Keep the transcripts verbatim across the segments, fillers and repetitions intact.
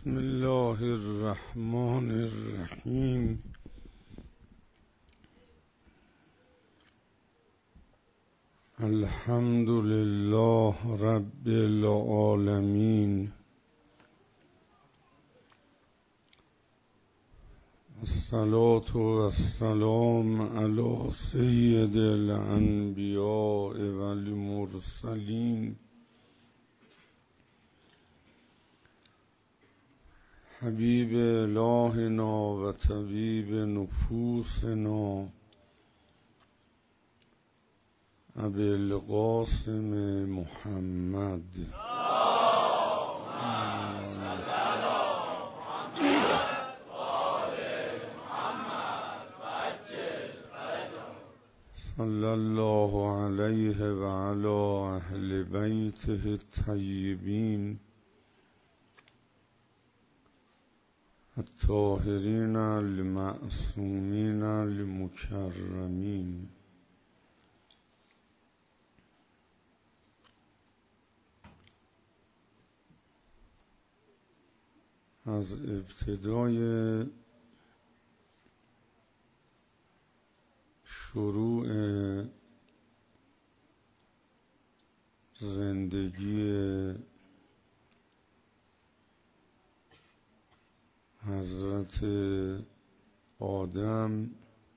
بسم الله الرحمن الرحیم. الحمد لله رب العالمین. الصلاة والسلام علی سید الانبیاء والمرسلین حبیب الهنا و طبیب نفوسنا ابی القاسم محمد. صلی الله علیه و علی اهل بیته الطیبین الطاهرین المعصومین المکرمین. از ابتدای شروع زندگی حضرت آدم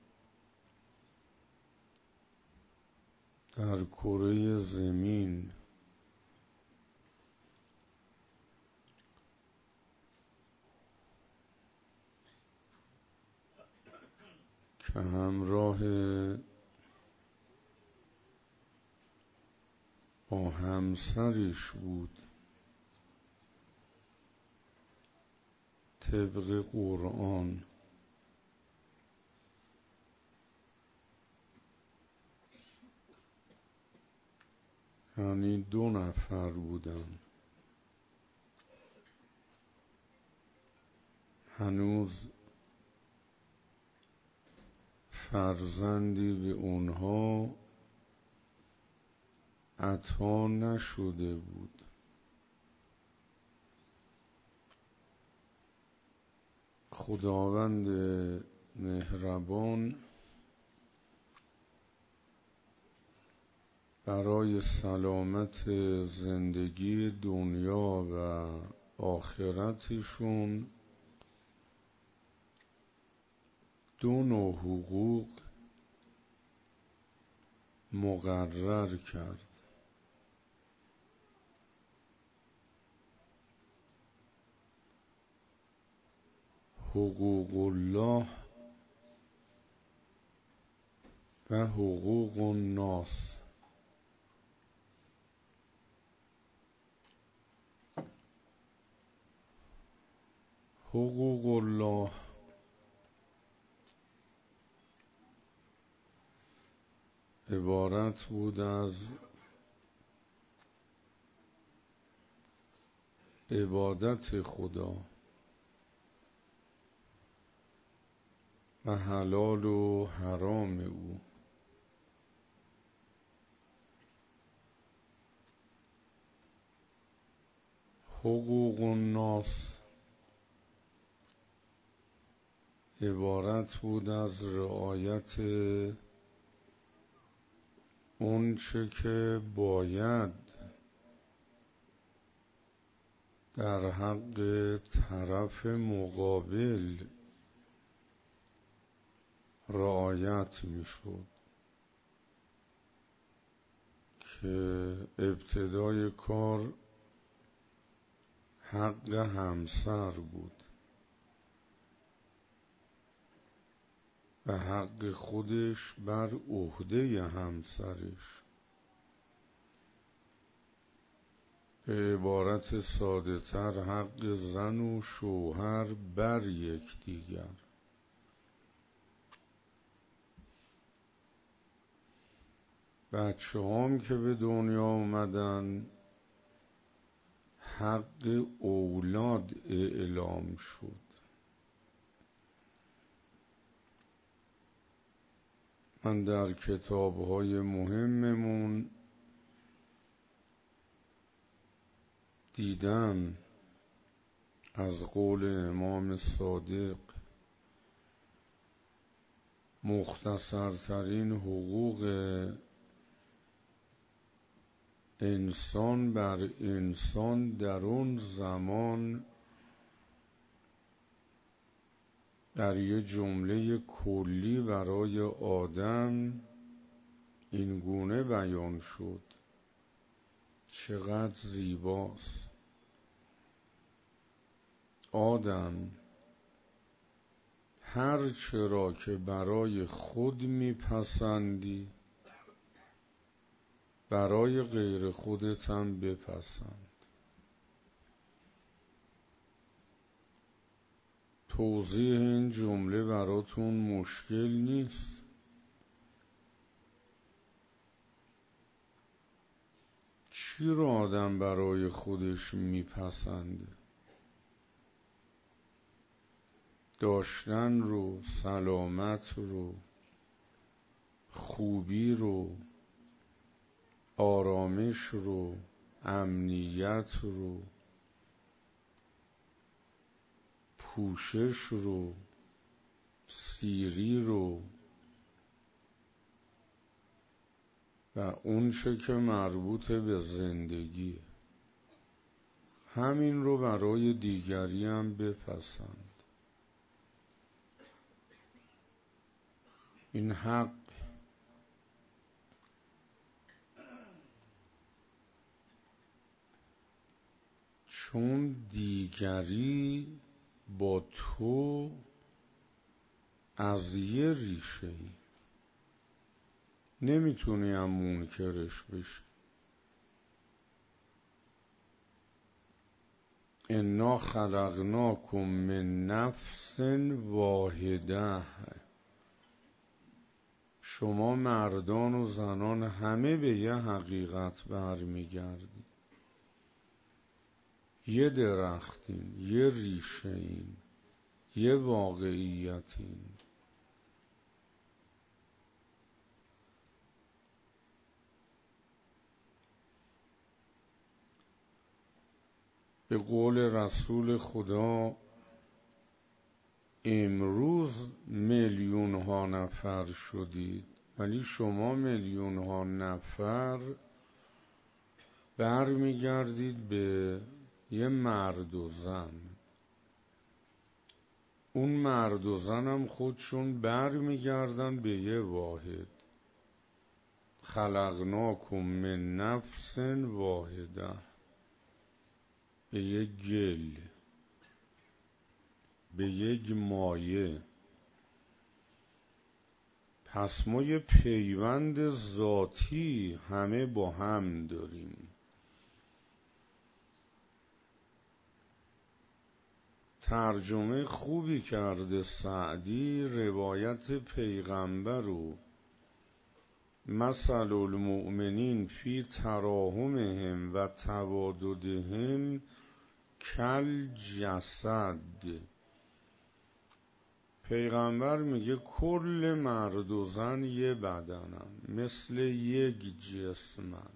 در کره زمین که همراه با همسرش بود طبق قرآن، یعنی دو نفر بودن. هنوز فرزندی به اونها عطا نشده بود. خداوند مهربان برای سلامت زندگی دنیا و آخرتشون دو نوع حقوق مقرر کرد. حقوق الله و حقوق الناس. حقوق الله عبارت بود از عبادت خدا و حلال و حرام او. حقوق الناس عبارت بود از رعایت اون چه که باید در حق طرف مقابل رعایت میشد، که ابتدای کار حق همسر بود و حق خودش بر عهده همسرش. به عبارت ساده تر حق زن و شوهر بر یکدیگر. بچه هم که به دنیا آمدن حق اولاد اعلام شد. من در کتاب‌های مهممون دیدم از قول امام صادق مختصرترین حقوق انسان بر انسان در اون زمان در یه جمله کلی برای آدم این گونه بیان شد. چقدر زیباست. آدم هر چرا که برای خود میپسندی برای غیر خودت هم بپسند. توضیح این جمله براتون مشکل نیست. چی رو آدم برای خودش میپسنده؟ داشتن رو، سلامت رو، خوبی رو، آرامش رو، امنیت رو، پوشش رو، سیری رو و اون چه که مربوط به زندگی. همین رو برای دیگری هم بپسند. این حق. چون دیگری با تو از یه ریشه ای نمیتونی هم منکرش بشی. انا خلقناکم من نفس واحده. شما مردان و زنان همه به یه حقیقت برمیگردید. یه درختین، یه ریشه‌ین، یه واقعیتین. به قول رسول خدا امروز میلیون ها نفر شدید، ولی شما میلیون ها نفر برمیگردید به یه مرد و زن. اون مرد و زن هم خودشون برمیگردن به یه واحد. خلقناکم من نفس واحده. به یک گل، به یک مایه. پس ما یه پیوند ذاتی همه با هم داریم. ترجمه خوبی کرده سعدی روایت پیغمبر رو. مثل المؤمنین فی تراحمهم و تواددهم کل جسد. پیغمبر میگه کل مرد و زن یه بدنن، مثل یک جسمن.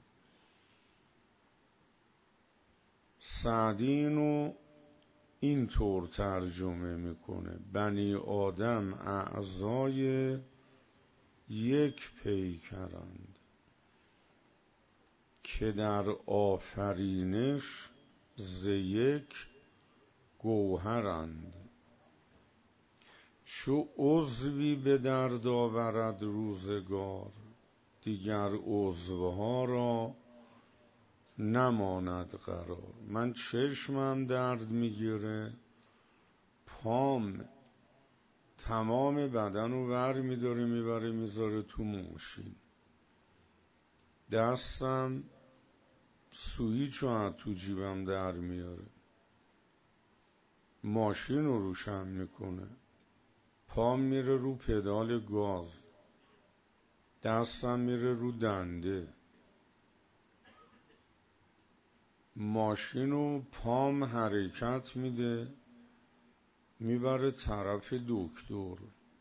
سعدی اینو این طور ترجمه میکنه: بنی آدم اعضای یک پیکرند که در آفرینش ز یک گوهرند. چو عضوی به درد آورد روزگار، دیگر عضوها را نماند قرار. من چشمم درد میگیره، پام تمام بدن رو ور میداره میبره میذاره تو ماشین. دستم سویچ رو تو جیبم در میاره، ماشین رو روشن میکنه. پام میره رو پدال گاز، دستم میره رو دنده. ماشین رو پام حرکت میده میبره طرف دکتر.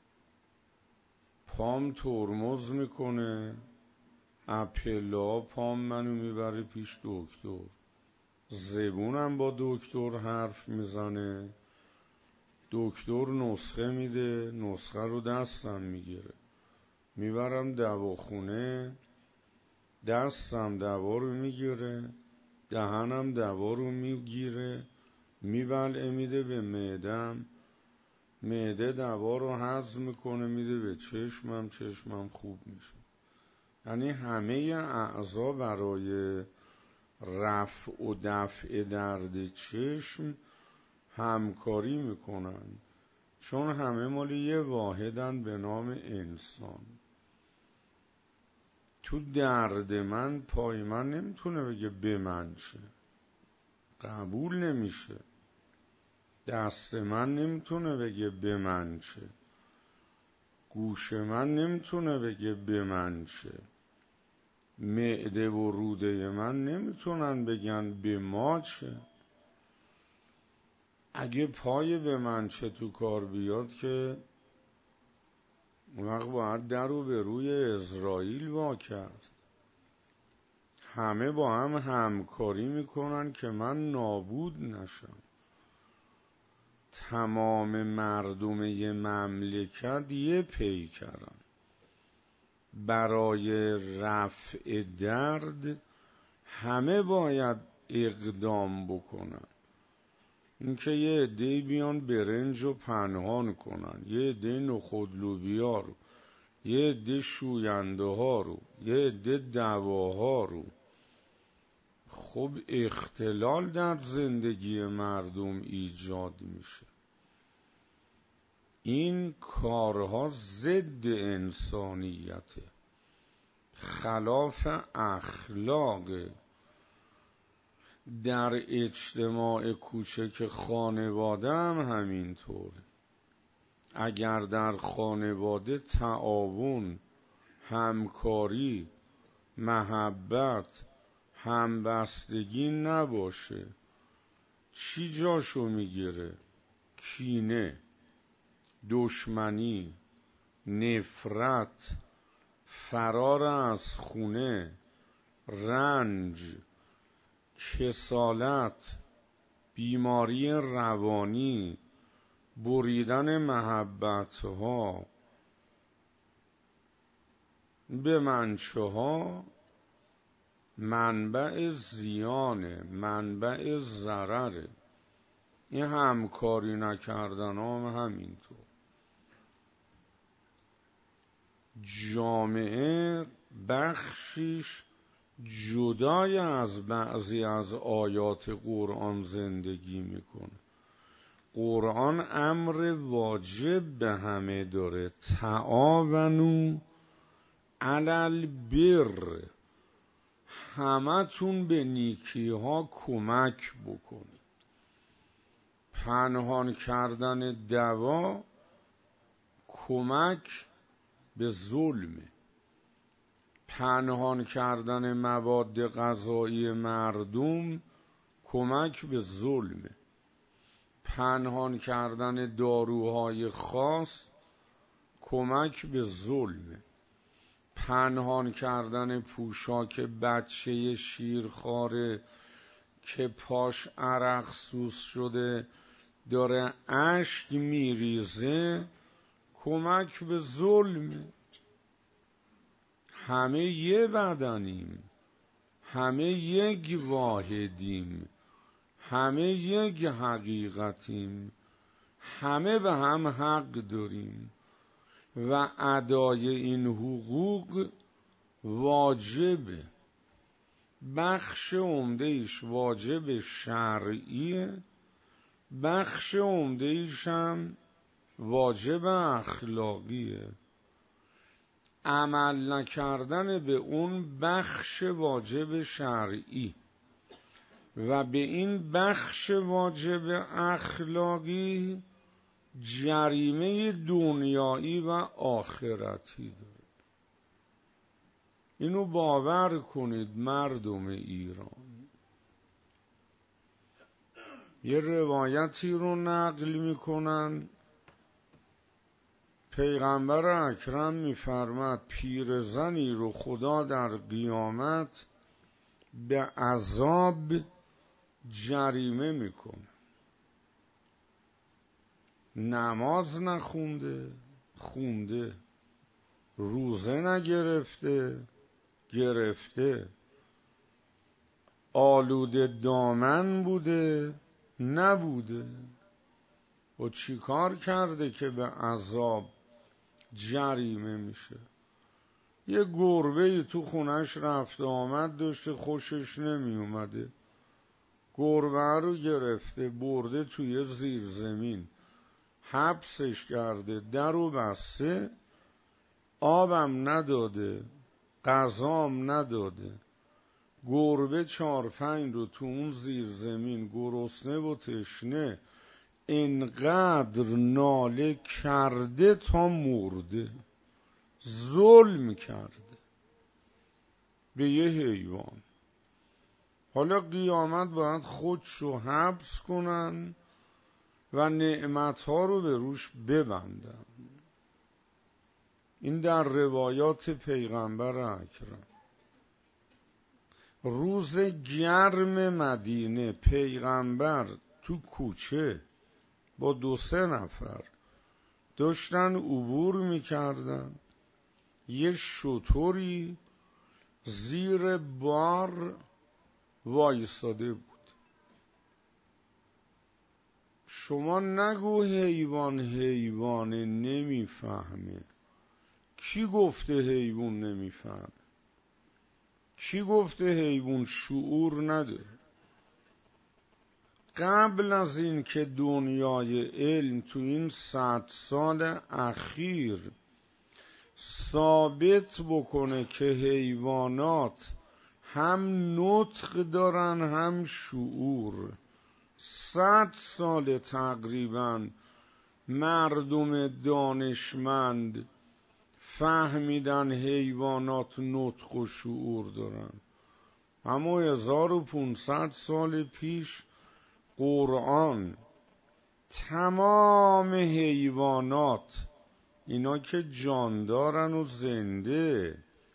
پام ترمز میکنه، اپلا پام منو میبره پیش دکتر. زبونم با دکتر حرف میزنه، دکتر نسخه میده، نسخه رو دستم میگیره، میبرم دواخونه، دستم دوا رو میگیره، دهنم دوا رو میگیره، میبلعه میده به معدم، معده دوا رو هضم میکنه میده به چشمم، چشمم خوب میشه. یعنی همه اعضا برای رفع و دفع درد چشم همکاری میکنن، چون همه مال یه واحدن به نام انسان. تو درد من پای من نمیتونه بگه به من چه، قبول نمیشه. دست من نمیتونه بگه به من چه، گوش من نمیتونه بگه به من چه، معده و روده من نمیتونن بگن به ما چه. اگه پای به من چه تو کار بیاد که اون وقت باید در رو به روی اسرائیل وا کرد. همه با هم همکاری میکنن که من نابود نشم. تمام مردم یه مملکت یه پیکرن، برای رفع درد همه باید اقدام بکنن. اینکه یه عده‌ای بیان برنج رو پنهان کنن، یه عده نخود لوبیا رو، یه عده شوینده ها رو، یه عده دواها رو، خب اختلال در زندگی مردم ایجاد میشه. این کارها ضد انسانیته، خلاف اخلاق. در اجتماع کوچک خانواده هم همینطوره. اگر در خانواده تعاون، همکاری، محبت، همبستگی نباشه، چی جاشو میگیره؟ کینه، دشمنی، نفرت، فرار از خونه، رنج، کسالت، بیماری روانی، بریدن محبتها، به منچه ها منبع زیانه، منبع ضرره. این همکاری نکردن هم همینطور. جامعه بخشیش جدای از بعضی از آیات قرآن زندگی میکنه. قرآن امر واجب به همه داره، تعاونوا علی البر، همتون به نیکی ها کمک بکنید. پنهان کردن دوا کمک به ظلمه، پنهان کردن مواد غذایی مردم کمک به ظلمه، پنهان کردن داروهای خاص کمک به ظلمه، پنهان کردن پوشاک بچه شیرخواره که پاش عرق سوز شده داره اشک میریزه کمک به ظلمه. همه یه بدنیم، همه یک واحدیم، همه یک حقیقتیم، همه به هم حق داریم و ادای این حقوق واجبه. بخش عمده ایش واجب شرعیه، بخش عمده ایش هم واجب اخلاقیه. عمل نکردن به اون بخش واجب شرعی و به این بخش واجب اخلاقی جریمه دنیایی و آخرتی داره. اینو باور کنید مردم ایران. یه روایتی رو نقل میکنن، پیغمبر اکرم میفرماد پیرزنی رو خدا در قیامت به عذاب جریمه میکنه. نماز نخونده، خونده. روزه نگرفته، گرفته. آلوده دامن بوده، نبوده. و چی کار کرده که به عذاب جریمه میشه؟ یه گربه تو خونش رفت آمد داشته، خوشش نمی اومده، گربه رو گرفته برده توی زیر زمین، حبسش کرده، در و بسته، آبم نداده، غذام نداده. گربه چار پنج رو تو اون زیر زمین گرسنه و تشنه اینقدر ناله کرده تا مرده. ظلم کرده به یه حیوان. حالا قیامت باید خودشو حبس کنن و نعمتها رو به روش ببندن. این در روایات پیغمبر اکرم. روز گرم مدینه پیغمبر تو کوچه با دو سه نفر داشتن عبور میکردن. یه شتری زیر بار وایساده بود. شما نگو حیوان حیوانه نمیفهمه. کی گفته حیوان نمیفهمه؟ کی گفته حیوان شعور نداره؟ قبل از این که دنیای علم تو این صد سال اخیر ثابت بکنه که حیوانات هم نطق دارن هم شعور، صد سال تقریبا مردم دانشمند فهمیدن حیوانات نطق و شعور دارن. اما هزار و پونصد سال پیش قرآن تمام حیوانات، اینا که جان دارن و زنده،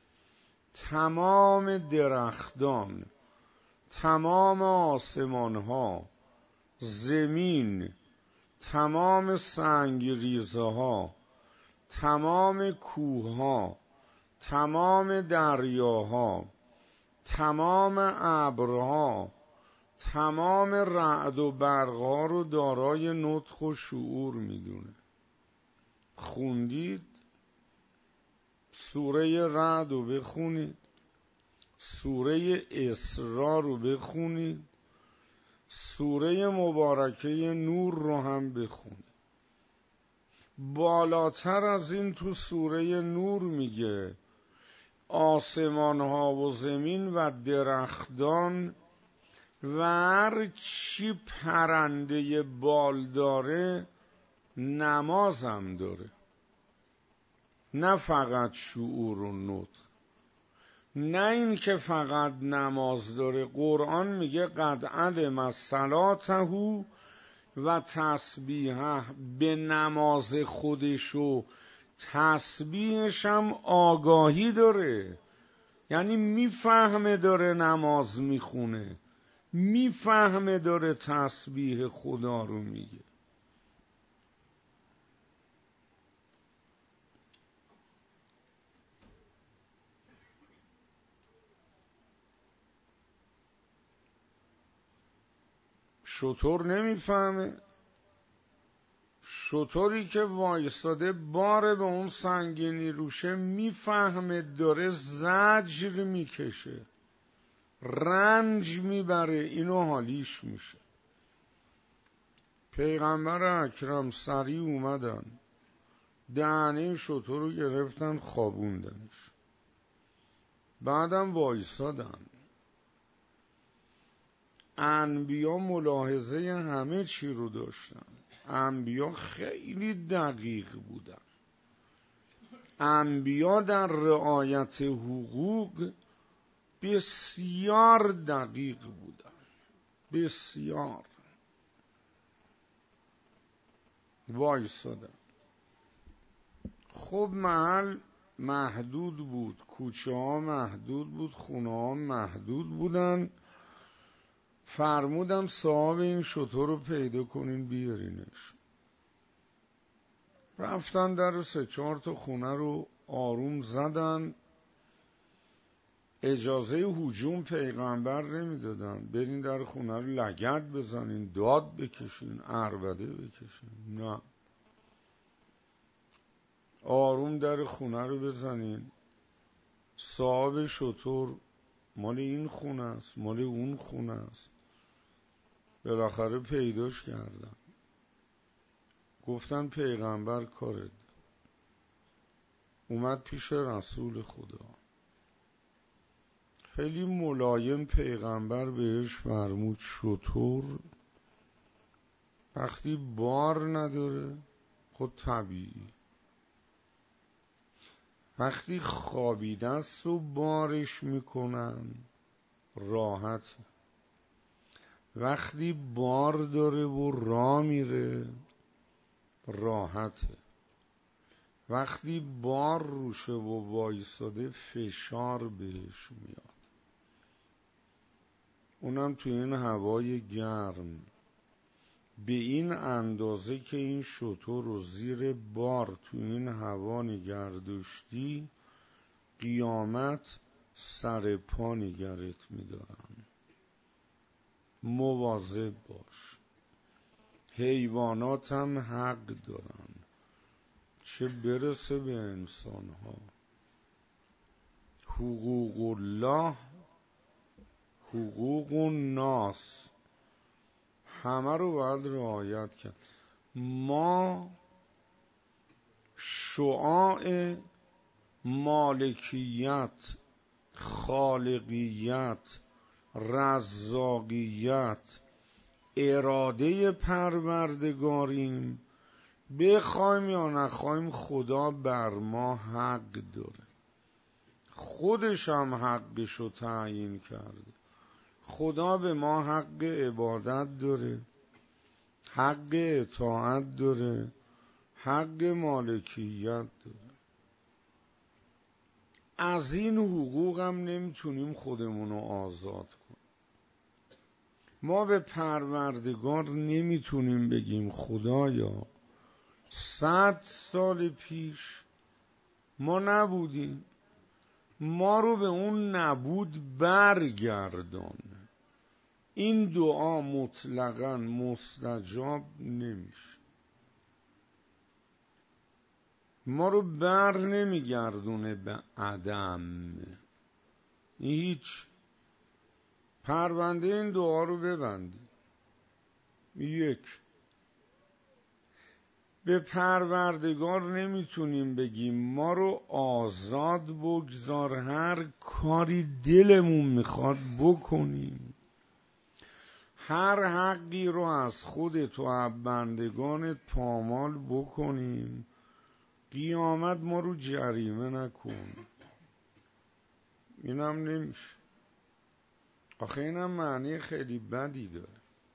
تمام درختان، تمام آسمان ها، زمین، تمام سنگریزه ها، تمام کوه ها، تمام دریاها، تمام ابرها، تمام رعد و برقها رو دارای نطق و شعور میدونه. خوندید؟ سوره رعد رو بخونید، سوره اسراء رو بخونید، سوره مبارکه نور رو هم بخونید. بالاتر از این تو سوره نور میگه آسمان ها و زمین و درختان و هر چی پرنده بال داره نمازم داره، نه فقط شعور و نطق. نه این که فقط نماز داره. قرآن میگه قد علم صلاته و تسبیحه، به نماز خودش و تسبیحش هم آگاهی داره. یعنی میفهمه داره نماز میخونه، میفهمه داره تسبیح خدا رو میگه. شطور نمیفهمه. شطوری که وایستاده باره به اون سنگینی روشه میفهمه داره زجر میکشه، رنج میبره، اینو حالیش میشه. پیغمبر اکرم سریع اومدن دهنه شطور رو گرفتن خوابوندنش، بعدم وایستادن. انبیا ملاحظه همه چی رو داشتن. انبیا خیلی دقیق بودن. انبیا در رعایت حقوق بسیار دقیق بودن، بسیار. وایسادن. خب محل محدود بود، کوچه ها محدود بود، خونه ها محدود بودن. فرمودم صاحب این شتر رو پیدا کنین بیارینش. رفتن در سه چهار تا خونه رو آروم زدن، اجازه هجوم پیغمبر نمیدادن، برین در خونه رو لگد بزنین، داد بکشین، عربده بکشین. نه، آروم در خونه رو بزنین، صاحب شتر مال این خونه است، مال اون خونه است. بالاخره پیداش کردن، گفتن پیغمبر کارت. اومد پیش رسول خدا، خیلی ملایم پیغمبر بهش فرمود شتر وقتی بار نداره خود طبیعی، وقتی خوابیده است و بارش میکنن راحت، وقتی بار داره و راه میره راحته، وقتی بار روشه و وایساده فشار بهش میاد، اونم توی این هوای گرم به این اندازه که این شتر رو زیر بار توی این هوا نگردشتی قیامت سر پا نگرت میدارن. مواظب باش. حیوانات هم حق دارن، چه برسه به انسان ها. حقوق الله، حقوق الناس، همه رو باید رعایت کرد. ما شعاع مالکیت، خالقیت، رزاقیت، اراده پروردگاریم. بخوایم یا نخوایم خدا بر ما حق داره، خودش هم حقشو تعیین کرده. خدا به ما حق عبادت داره، حق اطاعت داره، حق مالکیت داره. از این حقوق هم نمیتونیم خودمونو آزاد کنیم. ما به پروردگار نمیتونیم بگیم خدایا صد سال پیش ما نبودیم، ما رو به اون نبود برگردان. این دعا مطلقاً مستجاب نمیشه. ما رو بر نمیگردونه به عدم. هیچ. پرونده این دعا رو ببندید. یک، به پروردگار نمیتونیم بگیم ما رو آزاد بگذار، هر کاری دلمون میخواد بکنیم، هر حقی رو از خودت و بندگانت پامال بکنیم، قیامت ما رو جریمه نکن. اینم نمیشه. آخه اینم معنی خیلی بدی داره.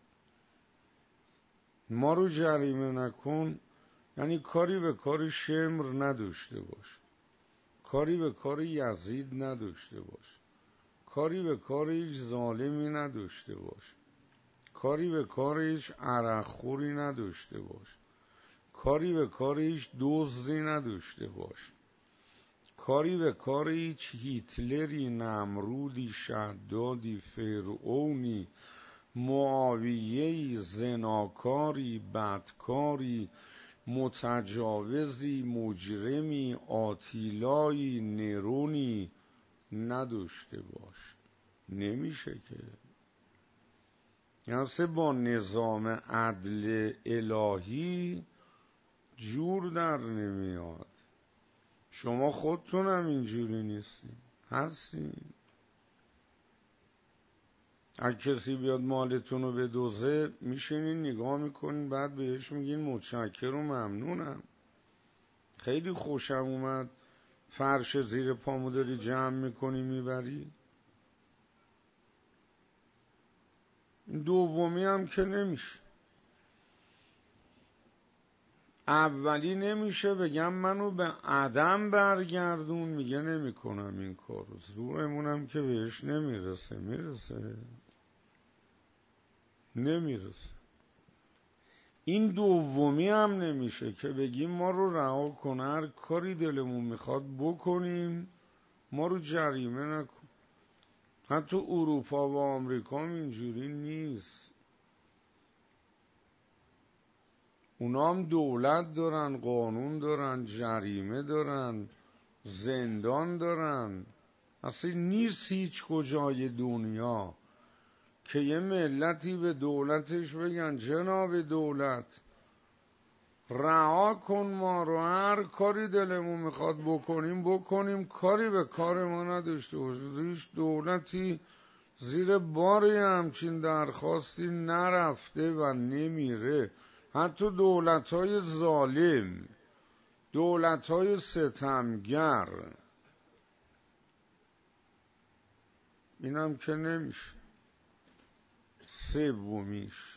ما رو جریمه نکن یعنی کاری به کار شمر نداشته باش، کاری به کار یزید نداشته باش، کاری به کار هیچ ظالمی نداشته باش، کاری به کار هیچ عرقخوری نداشته باش، کاری به کار هیچ دزدی نداشته باش، کاری به کار هیچ هیتلری، نمرودی، شدادی، فرعونی، معاویه‌ای، زناکاری، بدکاری، متجاوزی، مجرمی، آتیلایی، نرونی نداشته باش. نمیشه که. یعنی با نظام عدل الهی جور در نمیاد. شما خودتون هم اینجوری نیستین، هستین. اگه کسی بیاد مالتون رو بدزده میشینین نگاه میکنین، بعد بهش میگین متشکر و ممنونم، خیلی خوشم اومد، فرش زیر پامو داری جمع میکنی میبری. دومی هم که نمیشه. اولی نمیشه بگم منو به عدم برگردون، میگه نمیکنم این کارو، زورمونم که بهش نمیرسه. میرسه نمیرسه. این دومی هم نمیشه که بگیم ما رو رها کن، هر کاری دلمون میخواد بکنیم، ما رو جریمه نکن. حتی اروپا و آمریکا هم اینجوری نیست. اونا هم دولت دارن، قانون دارن، جریمه دارن، زندان دارن. اصلا نیست هیچ کجای دنیا که یه ملتی به دولتش بگن جناب دولت رها کن ما رو، هر کاری دلمون میخواد بکنیم بکنیم، کاری به کار ما نداشته باشه. هیچ دولتی زیر باری همچین درخواستی نرفته و نمیره. حتی دولت‌های ظالم، دولت‌های ستمگر، اینم که نمیشه. سومیش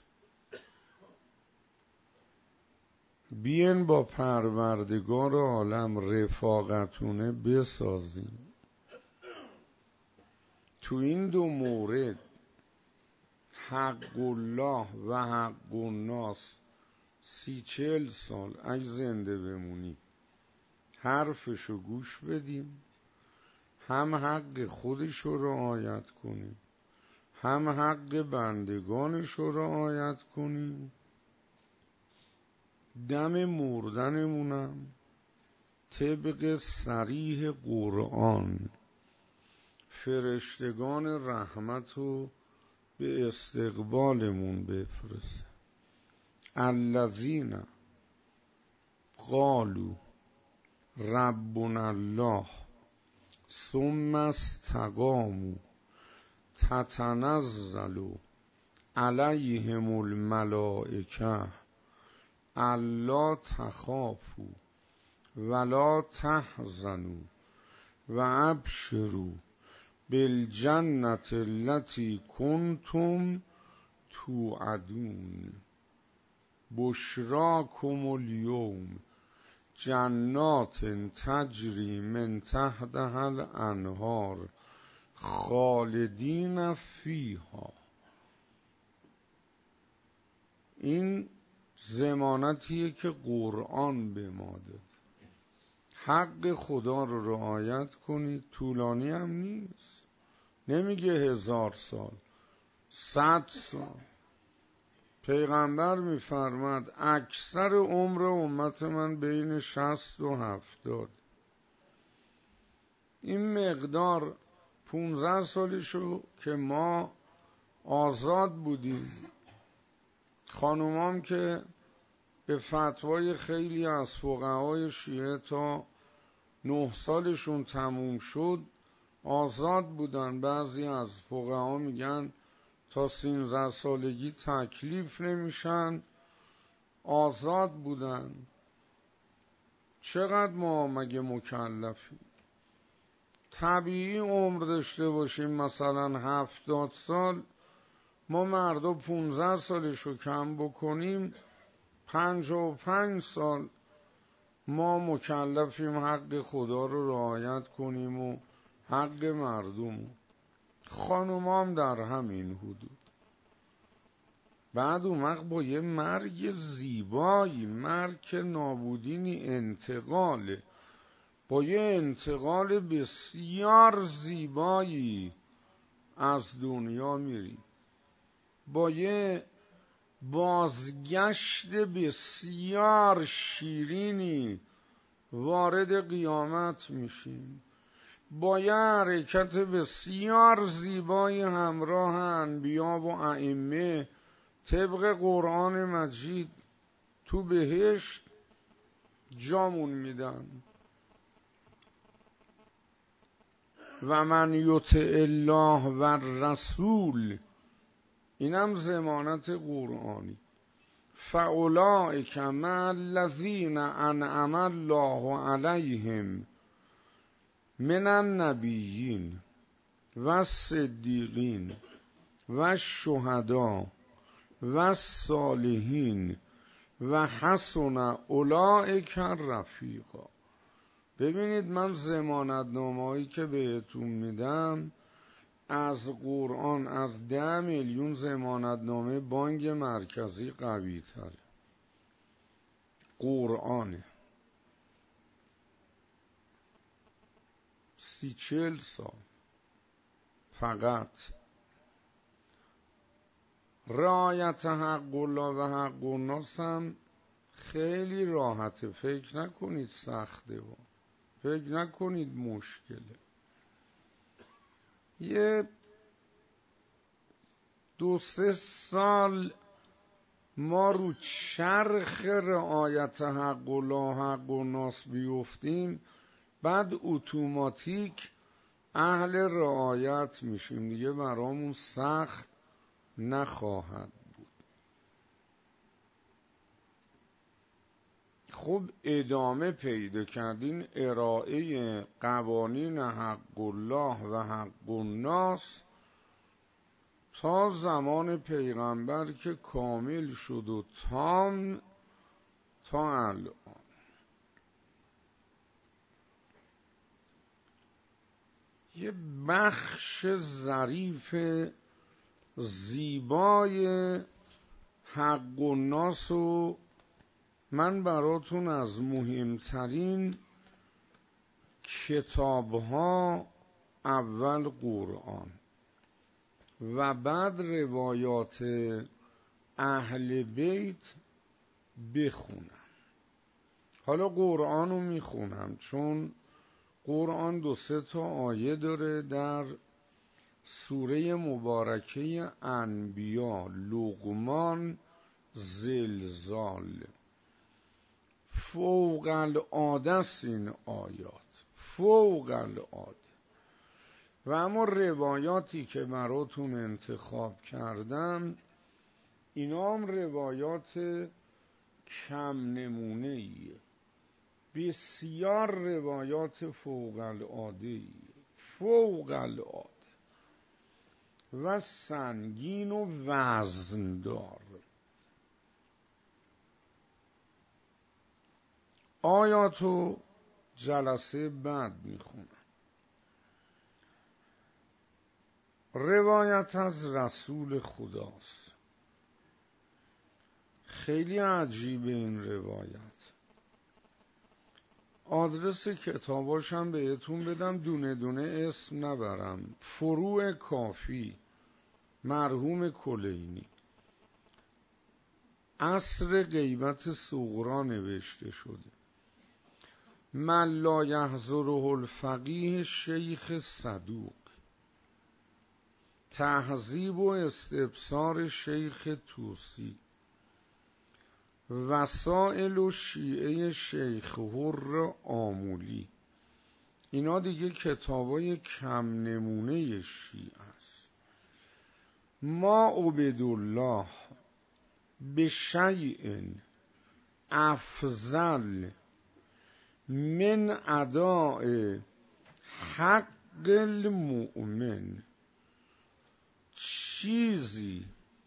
بیاین با پروردگار عالم رفاقتونه بسازیم. تو این دو مورد حق الله و حق الناس سی چل سال اگه زنده بمونی حرفشو گوش بدیم، هم حق خودشو رعایت کنیم، هم حق بندگانشو رعایت کنیم، دم مردنمونم طبق صریح قرآن فرشتگان رحمتو به استقبالمون بفرسته. الذین قالوا ربنا الله ثم استقاموا تتنزل علیهم الملائکه الا تخافوا ولا تحزنوا و ابشروا بالجنة التي کنتم توعدون بشراکم اليوم جنات تجری من تحتها الانهار خالدین فیها. این ضمانتیه که قرآن به ما داد. حق خدا رو رعایت کنید. طولانی هم نیست، نمیگه هزار سال، صد سال. پیغمبر میفرماد اکثر عمر امت من بین شصت و هفتاد. این مقدار پونزده سالشو که ما آزاد بودیم، خانومام که به فتوای خیلی از فقهای شیعه تا نه سالشون تموم شد آزاد بودن. بعضی از فقها میگن تا سینزده سالگی تکلیف نمیشن، آزاد بودن. چقدر ما مگه مکلفیم؟ طبیعی عمر داشته باشیم مثلا هفتاد سال، ما مردا پونزده سالشو کم بکنیم پنجاه و پنج سال ما مکلفیم حق خدا رو رعایت کنیم و حق مردم. خانومام در همین حدود. بعد اون وقت با یه مرگ زیبایی، مرگ که نابودینی انتقاله، با یه انتقال بسیار زیبایی از دنیا میری، با یه بازگشت بسیار شیرینی وارد قیامت میشیم، با یه حرکت بسیار زیبایی همراه انبیا و ائمه طبق قرآن مجید تو بهشت جامون میدن. و من یطع الله و الرسول، اینم ضمانت قرآنی. فاولئک مع الذین انعم الله علیهم من النبیین و الصدیقین و الشهداء و الصالحین و حسن اولئک رفیقا. ببینید من ضمانت نامه‌ای که بهتون میدم از قرآن از ده میلیون ضمانتنامه بانک مرکزی قوی تره. قرآنه. سی چل سال فقط. رعایت حق الله و حق الناس هم خیلی راحته، فکر نکنید سخته و فکر نکنید مشکله. یه دو سه سال ما رو چرخ رعایت حق الله حق الناس بیفتیم، بعد اتوماتیک اهل رعایت میشیم دیگه، برامون سخت نخواهد بود. خب ادامه پیدا کردین ارائه قوانین حق الله و حق الناس تا زمان پیغمبر که کامل شد و تام تا الان. یه بخش ظریف زیبای حق الناس و من براتون از مهمترین کتاب‌ها اول قرآن و بعد روایات اهل بیت بخونم. حالا قرآن رو میخونم چون قرآن دو سه تا آیه داره در سوره مبارکه انبیا، لقمان، زلزال. فوق العاده است این آیات، فوق العاده. و اما روایاتی که براتون انتخاب کردم اینا هم روایات کم نمونه ایه، بسیار روایات فوق العاده ایه، فوق العاده و سنگین و وزندار. آیاتو جلسه بعد میخونم. روایت از رسول خداست. خیلی عجیبه این روایت. آدرس کتاباشم بهتون بدم، دونه دونه اسم نبرم. فروع کافی، مرحوم کلینی. عصر غیبت صغرا نوشته شده. من لا یحضره الفقیه شیخ صدوق. تهذیب و استبصار شیخ توسی. وسائل و شیعه شیخ حر آمولی. اینا دیگه کتابای کم نمونه شیعه است. ما عبدالله به شیء افضل من اداء حق المؤمن. چیزی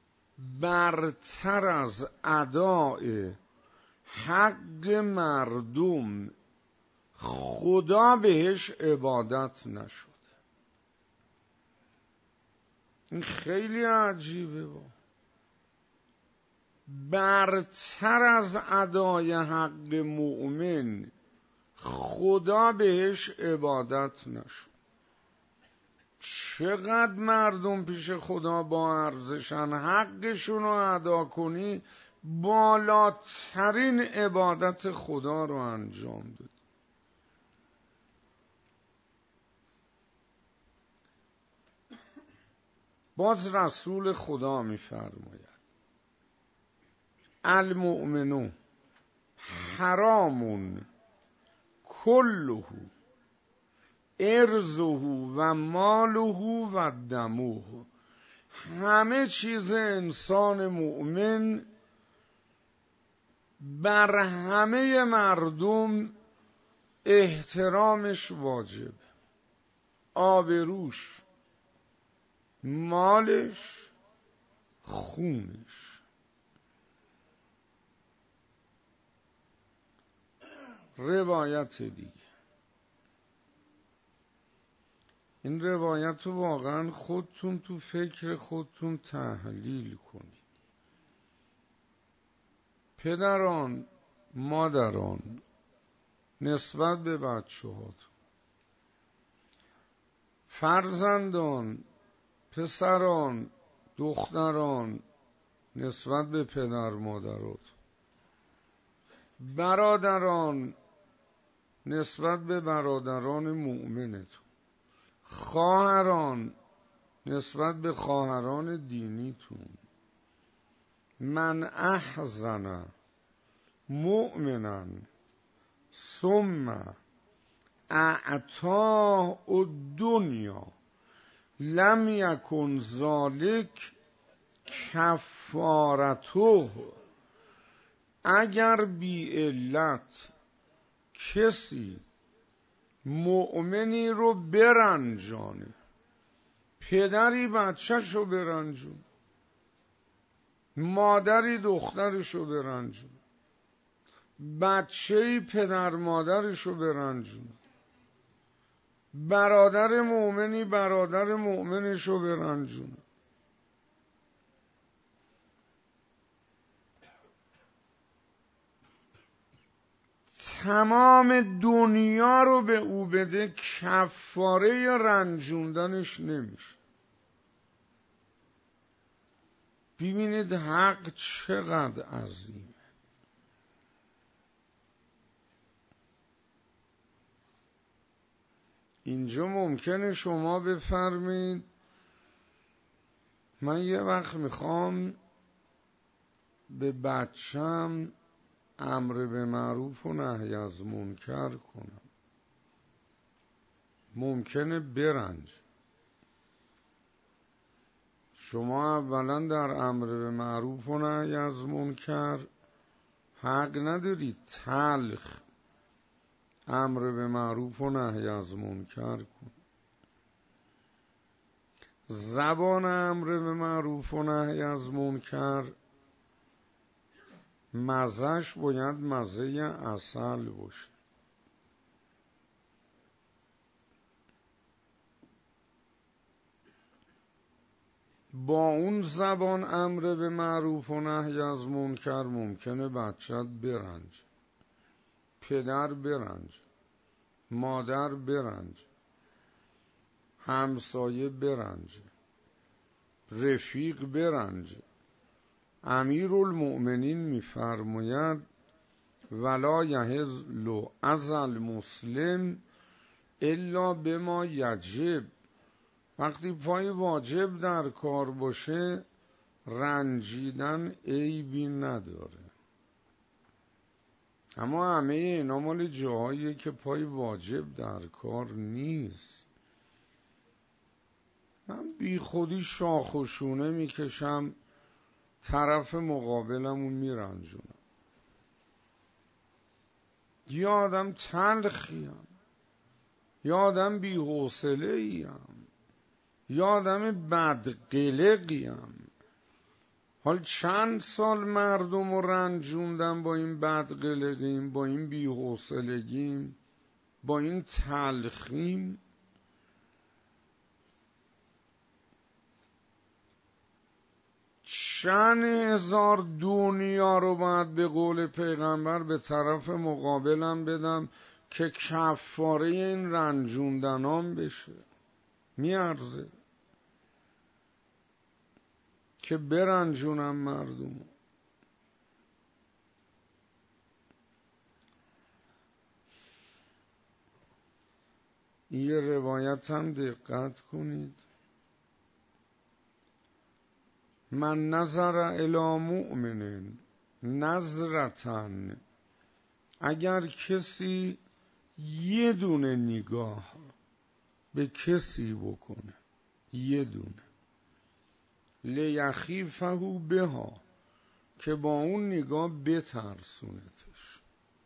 برتر از اداء حق مردم خدا بهش عبادت نشد. این خیلی عجیبه. با برتر از ادای حق مؤمن خدا بهش عبادت نشد. چقدر مردم پیش خدا با ارزشن، حقشون رو ادا کنی بالاترین عبادت خدا رو انجام داد. باز رسول خدا میفرماید المؤمنون حرام کله ارزه و ماله و دمه. همه چیز انسان مؤمن بر همه مردم احترامش واجبه. آبروش، مالش، خونش. روایت دیگه این روایت رو واقعا خودتون تو فکر خودتون تحلیل کنید. پدران، مادران، نسبت به بچه هات، فرزندان، پسران، دختران، نسبت به پدر مادرات، برادران، نسبت به برادران مؤمنتون، خواهران، نسبت به خواهران دینیتون. من احزن مؤمنا ثم اعطاه الدنیا لم یکن ذلک کفارته. اگر بی علت کسی مؤمنی رو برنجانه، پدری بچهش رو برنجون، مادری دخترش رو برنجون، بچه‌ای پدر مادرش رو برنجون، برادر مؤمنی برادر مؤمنش رو برنجون، تمام دنیا رو به او بده، کفاره رنجوندنش نمیشه. ببینید حق چقدر عظیمه. اینجا ممکنه شما بفرمید من یه وقت میخوام به بچم امر به معروف و نهی از منکر کنم، ممکنه برنج. شما اولا در امر به معروف و نهی از منکر حق ندارید تلخ امر به معروف و نهی از منکر کن. زبان امر به معروف و نهی از منکر مزهش باید مزه عسل باشه. با اون زبان امر به معروف و نهی از منکر ممکنه بچت برنج، پدر برنج، مادر برنج، همسایه برنج، رفیق برنج. امیرالمؤمنین میفرماید ولا یحل از المسلم الا بما یجب. وقتی پای واجب در کار باشه رنجیدن عیبی نداره. اما همه اینا مال جاهاییه که پای واجب در کار نیست. من بی خودی شاخ و شونه میکشم، طرف مقابلمو میرنجونم. یا آدم تلخیم، یا آدم بی حوصله ایم، یا آدم بدقلقیم. حال چند سال مردم رو رنجوندم با این بدقلقیم، با این بی حوصلگیم، با این تلخیم. چند هزار دنیا رو باید به قول پیغمبر به طرف مقابلم بدم که کفاره این رنجوندنام بشه؟ میارزه که برنجونم مردم. این یه روایت هم دقت کنید. من نظر الی مؤمن نظرتن، اگر کسی یه دونه نگاه به کسی بکنه، یه دونه، لیخیفه بها، که با اون نگاه بترسونتش.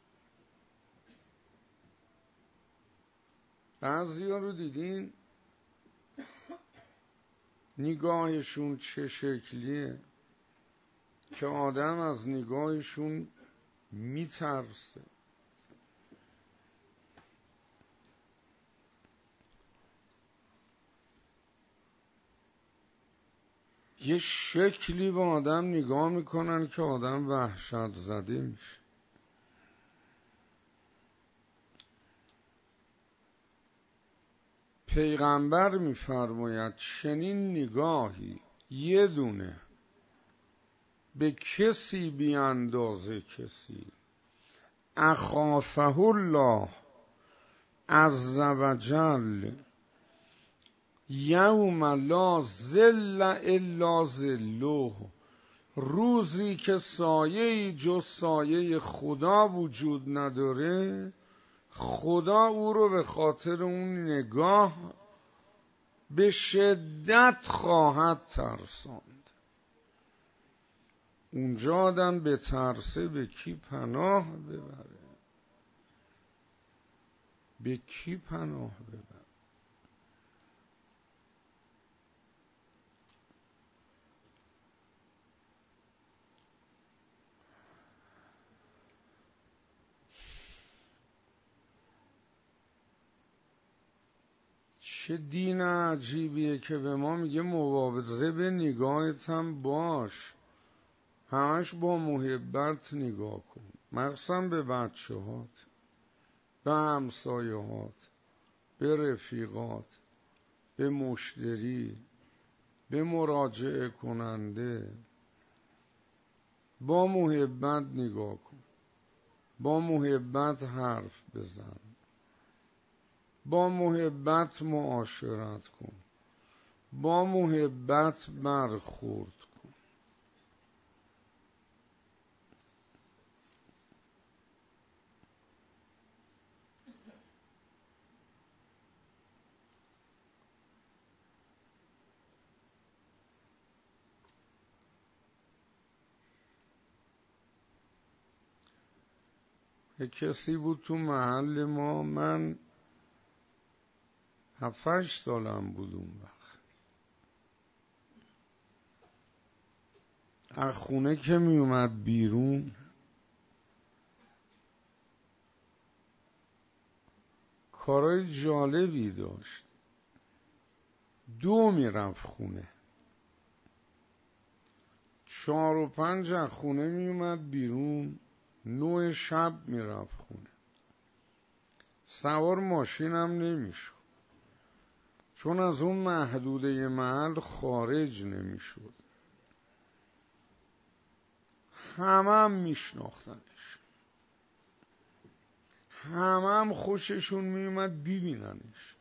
بعضی ها رو دیدین نگاهشون چه شکلیه که آدم از نگاهشون میترسه. یه شکلی به آدم نگاه میکنن که آدم وحشت زده میشه. پیغمبر میفرماید چنین نگاهی یه دونه به کسی بیاندازه کسی اخافه الله عز و جل یوم لا ظل الا ظله، روزی که سایه‌ای جز سایه خدا وجود نداره، خدا او رو به خاطر اون نگاه به شدت خواهد ترساند. اونجا آدم به ترسه به کی پناه ببره؟ به کی پناه ببره؟ چه دین عجیبیه که به ما میگه مواظب نگاهت هم باش، همش با محبت نگاه کن، مخصوصا به بچه هات، به همسایه هات، به رفیقات، به مشتری، به مراجعه کننده. با محبت نگاه کن، با محبت حرف بزن، با محبت معاشرت کن، با محبت برخورد کن. یک کسی بود تو محل ما، من هفتش سالم بود اون وقت، از خونه که می اومد بیرون کارای جالبی داشت. دو می رفت خونه، چهار و پنج از خونه می اومد بیرون، نه شب می رفت خونه. سوار ماشینم نمی شد، چون از اون محدوده محل خارج نمی شد. همه هم می شناختنش، همه هم خوششون می اومد ببیننش.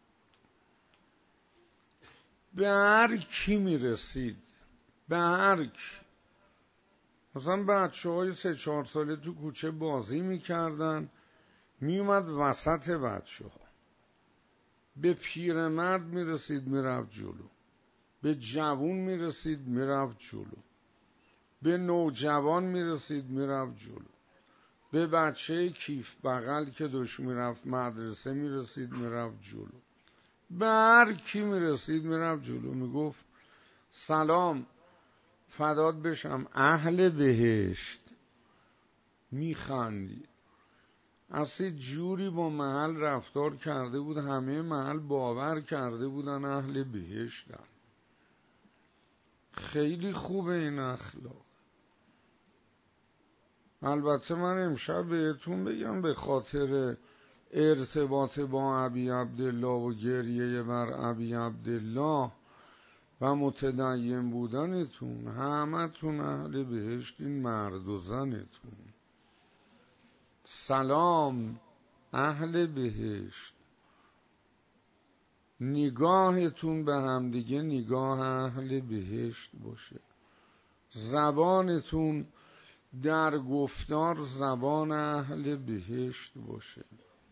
به هر کی می رسید، به هر کی، مثلا بچه های سه چهار ساله تو کوچه بازی می کردن، می اومد وسط بچه ها. به پیرمرد می رسید می رفت جلو، به جوون می رسید می رفت جلو، به نوجوان می رسید می رفت جلو، به بچه کیف بغل که داشت می رفت مدرسه می رسید می رفت جلو، به هر کی می رسید می رفت جلو. می گفت سلام فدات بشم اهل بهشت. می خندید. اصلا جوری با محل رفتار کرده بود، همه محل باور کرده بودن اهل بهشتن. خیلی خوبه این اخلاق. البته من امشب بهتون بگم به خاطر ارتباط با ابی عبدالله و گریه بر ابی عبدالله و متدین بودنتون، همه تون اهل بهشتین، مرد و زنتون. سلام اهل بهشت. نگاهتون به همدیگه نگاه اهل بهشت باشه. زبانتون در گفتار زبان اهل بهشت باشه.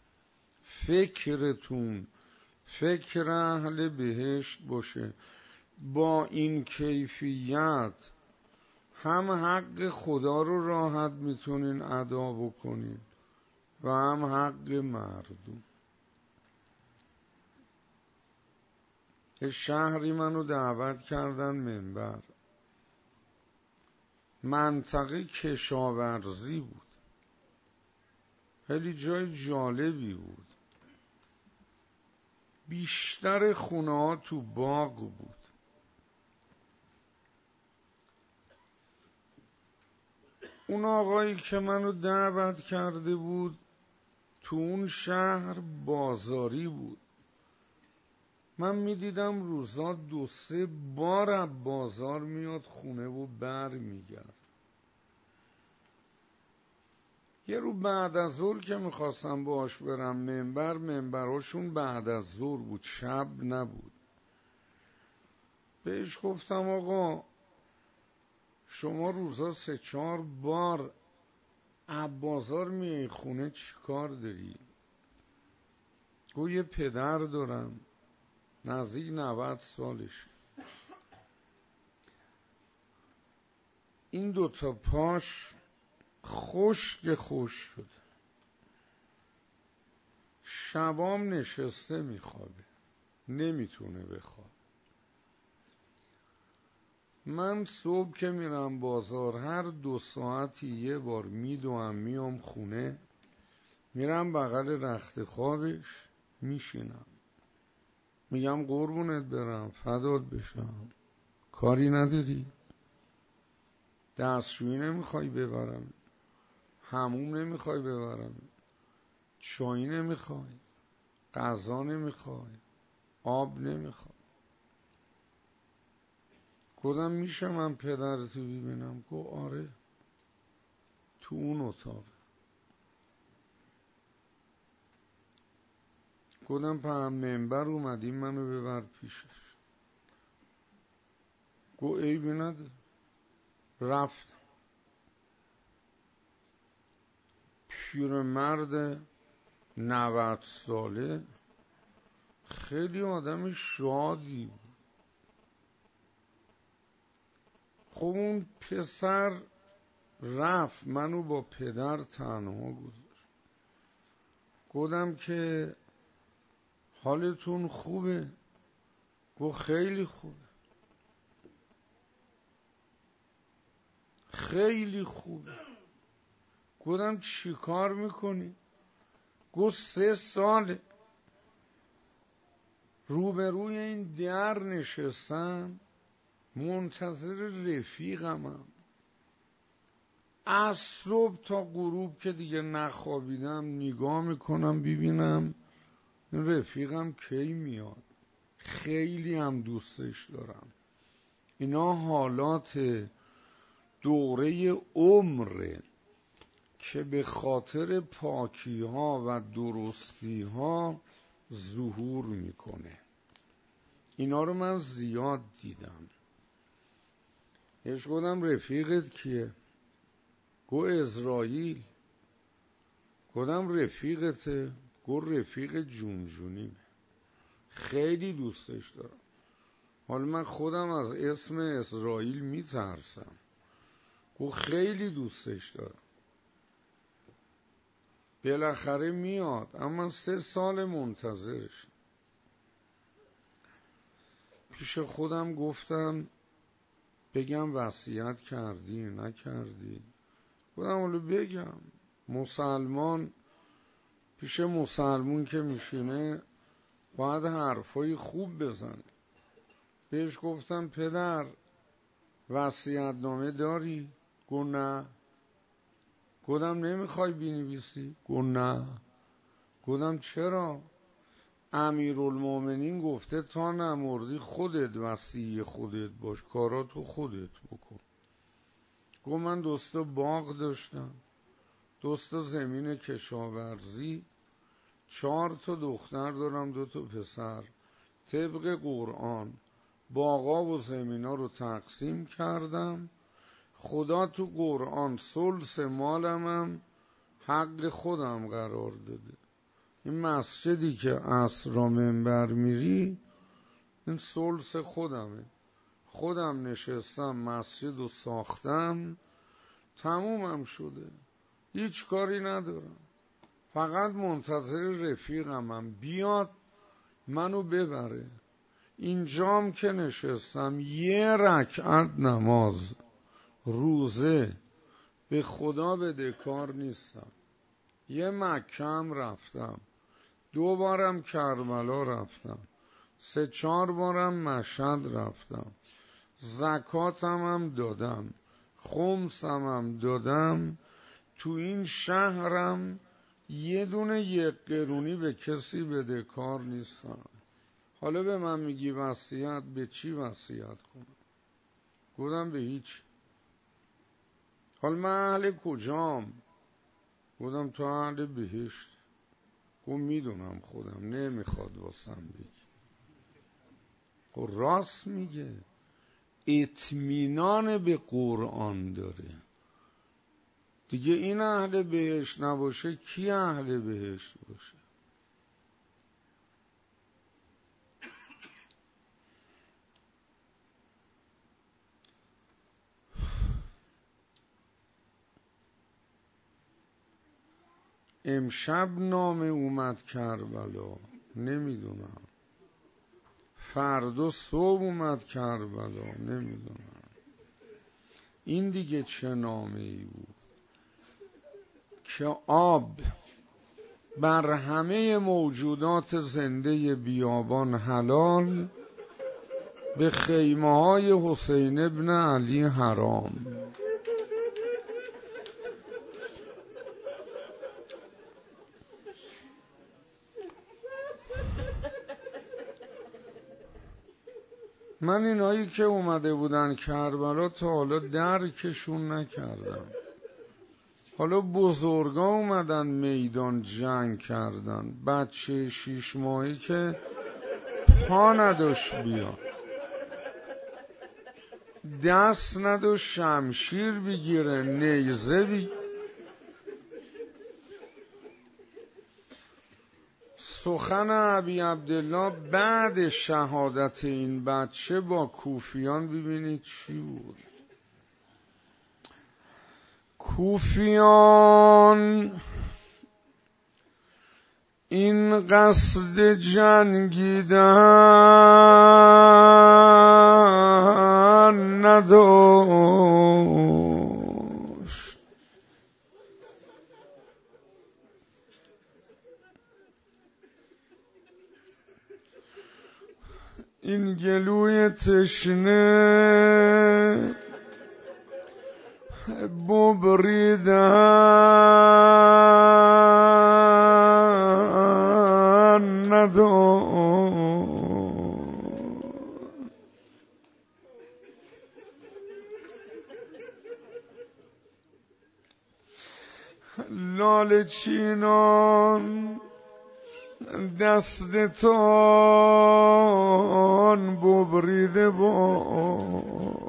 فکرتون فکر اهل بهشت باشه. با این کیفیت هم حق خدا رو راحت میتونین ادا بکنین و هم حق مردم. شهری منو دعوت کردن منبر، منطقه کشاورزی بود، خیلی جای جالبی بود. بیشتر خونه ها تو باغ بود. اون آقایی که منو دعوت کرده بود تو اون شهر بازاری بود. من میدیدم روزا دو سه بار بازار میاد خونه و بر میگرد. یه رو بعد از ظهر که میخواستم باش برم منبر، منبراشون بعد از ظهر بود، شب نبود. بهش گفتم آقا شما روزا سه چهار بار بازار میای خونه چی کار داری؟ گو یه پدر دارم نزدیک نود سالش، این دوتا پاش خشک خوش شد، شبام نشسته میخوابه، نمیتونه بخواب. من صبح که میرم بازار هر دو ساعتی یه بار میدوام میام خونه، میرم بغل رخت خوابش میشینم، میگم قربونت برم فدات بشم، کاری نداری؟ دستشویی نمیخوای ببرم؟ حموم نمیخوای ببرم؟ چای نمیخوای؟ غذا نمیخوای؟ آب نمیخوای؟ گفتم میشه من پدرتو ببینم؟ گفت آره تو اون اتاق. گفتم پهم منبر اومدیم منو ببر پیشش. گفت عیبی نداره. رفت. پیرمرد نود ساله، خیلی آدم شادی بود. خب اون پسر رفت، منو با پدر تنها گذاشت. گفتم که حالتون خوبه؟ گفت خیلی خوبه. خیلی خوبه. گفتم چی کار میکنی؟ گفت سه ساله روبروی این در نشستم منتظر رفیقمم، از صبح تا غروب که دیگه نخوابیدم نگاه میکنم ببینم این رفیقم کی میاد، خیلی هم دوستش دارم. اینا حالات دوره عمره که به خاطر پاکی ها و درستی ها ظهور میکنه. اینا رو من زیاد دیدم. هش گفتم رفیقت کیه؟ گو اسرائیل. گفتم رفیقته؟ گو رفیق جونجونیمه، خیلی دوستش دارم. حالا من خودم از اسم اسرائیل میترسم. گو خیلی دوستش دارم. بالاخره میاد، اما سه سال منتظرش. پیش خودم گفتم بگم وصیت کردی نکردی؟ گفتم حالا بگم. مسلمان پیش مسلمون که میشینه باید حرفای خوب بزنه. بهش گفتم پدر وصیت نامه داری؟ گفت نه. گفتم نمیخوای بنویسی؟ گفت نه. گفتم چرا؟ امیرالمومنین گفته تا نمردی خودت وصی خودت باش، کاراتو خودت بکن. گفت من دوست باغ داشتم، دوست زمین کشاورزی، چهار تا دختر دارم دو تا پسر، طبق قرآن باغا و زمینا رو تقسیم کردم. خدا تو قرآن ثلث مالمم حق خودم قرار داده. این مسجدی که عصرا منبر میری این ثلث خودمه، خودم نشستم مسجد رو ساختم، تمومم شده، هیچ کاری ندارم، فقط منتظر رفیقمم بیاد منو ببره. اینجام که نشستم یه رکعت نماز روزه به خدا بدهکار نیستم. یه مکه هم رفتم، دو بارم کربلا رفتم، سه چهار بارم مشهد رفتم، زکاتم هم دادم، خمسم هم دادم، تو این شهرم یه دونه یک قرونی به کسی بدهکار نیستم. حالا به من میگی وصیت، به چی وصیت کنم؟ گفتم به هیچ. حالا من اهل کجام؟ گفتم تو اهل بهشت. گفت میدونم خودم، نمیخواد واسم بگی. خب راست میگه، اطمینان به قرآن داره دیگه. این اهل بهشت نباشه کی اهل بهشت باشه؟ امشب نامه اومد کربلا، نمیدونم. فردا صبح اومد کربلا، نمیدونم. این دیگه چه نامه ای بود که آب بر همه موجودات زنده بیابان حلال، به خیمه های حسین ابن علی حرام. من اینایی که اومده بودن کربلا تا حالا درکشون نکردم. حالا بزرگا اومدن میدان جنگ کردن، بچه شیش ماهی که پا نداشت بیاد، دست نداشت شمشیر بگیره، نیزه بگیره. سخن ابی عبدالله بعد شهادت این بچه با کوفیان ببینید چی بود. کوفیان این قصد جنگیدن نداشت، این گلوی تشنه ببریدن نداشت. لاله چینان دستتان ببریده با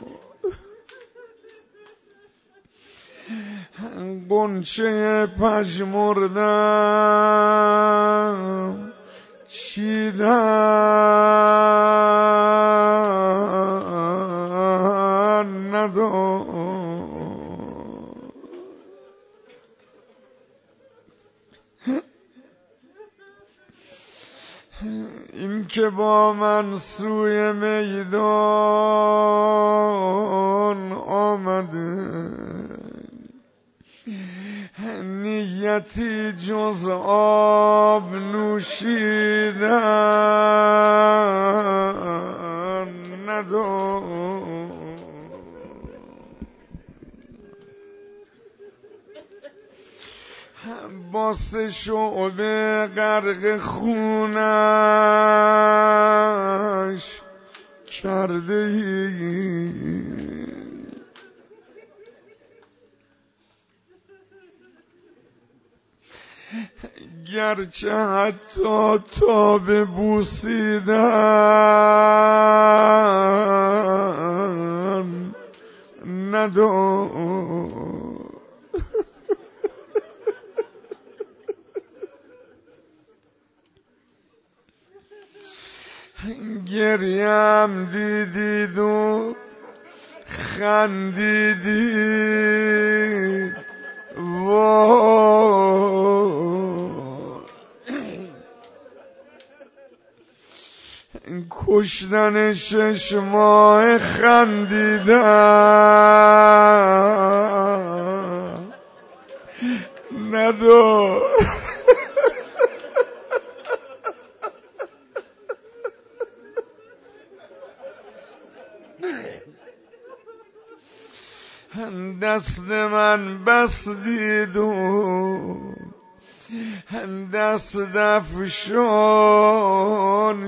قنچه پژمردم چیدن نداشت. این که با من سوی میدان آمده، نیتی جز آب نوشیدن نداشت. با سه شعبه غرق خونش کرده ای، گرچه حتی تا به بوسیدن نداشت. گریم دیدید و خندیدید، وای کشتن شش ماه خندیدن نداشت. دست من بستید و دست دفشان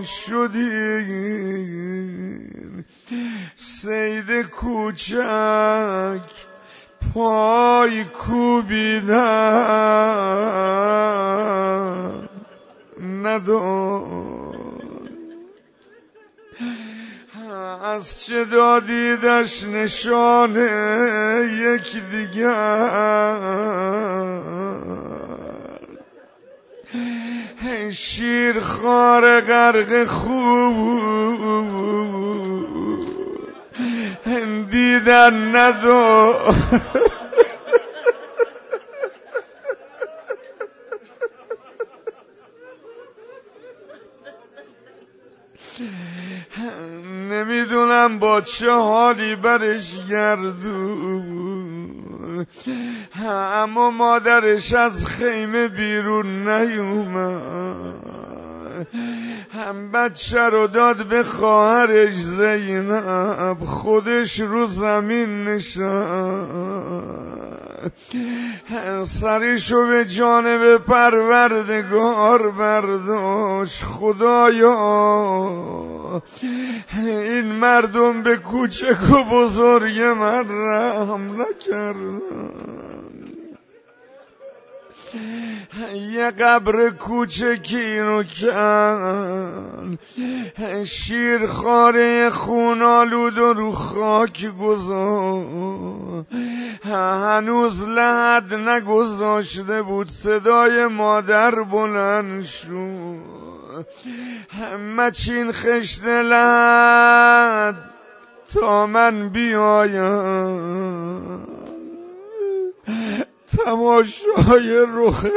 شدید، صید کوچک پای کوبیدن نداد. از چه دادیدش نشانه یک دیگر، شیر خار غرق خوب دیدن نداد. نمیدونم با چه حالی برش گردون، اما مادرش از خیمه بیرون نیومد، هم بچه رو داد به خواهرش زینب، خودش رو زمین نشست، سرشو به جانب پروردگار برداشت. خدایا این مردم به کوچک و بزرگ من رحم نکردن، یه قبر کوچکی رو کن، شیر خاره خون آلود و رو خاک گذاشت، هنوز لحد نگذاشته بود صدای مادر بلند شد، مچین خشت لحد تا من بیایم تماشای رخ